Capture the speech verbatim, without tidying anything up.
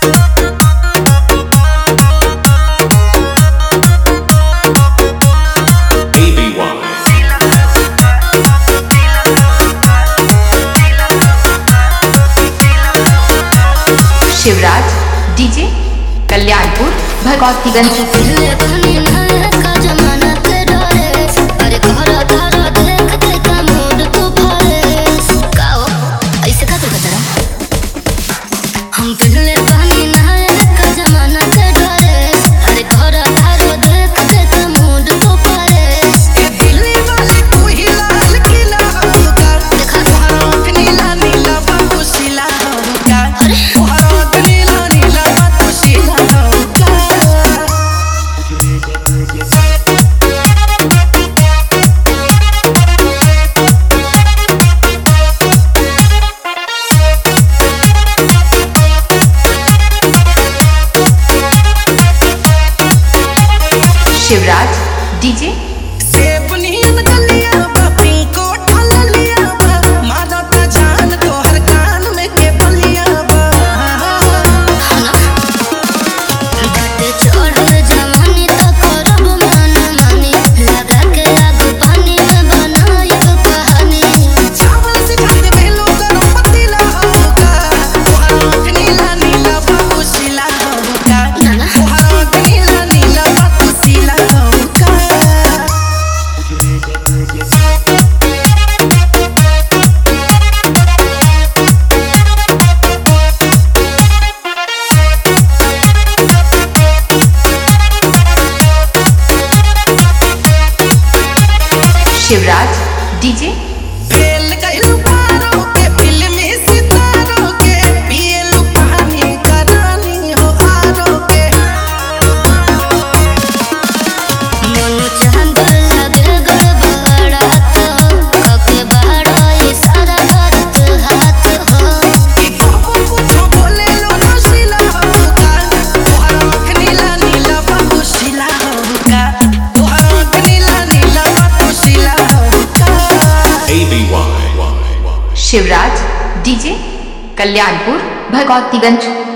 Shivraj DJ Kalyanpur Bhagwatiganj. Shivraj DJ Shivraj DJ fail कइलू पारो के फिल्मी सितारों के पियलू कहानी करानी हो आरो के मन चांद लगे गड़बड़ा तो कके बड़ा इशारा हाथ हाथ हो कि बाबू कुछ बोले लो नशीला हो का तोहर आँख नीला नीला बाबू शीला हो का तोहर आँख नीला नीला बाबू शीला शिवराज डीजे कल्याणपुर भगवतीगंज।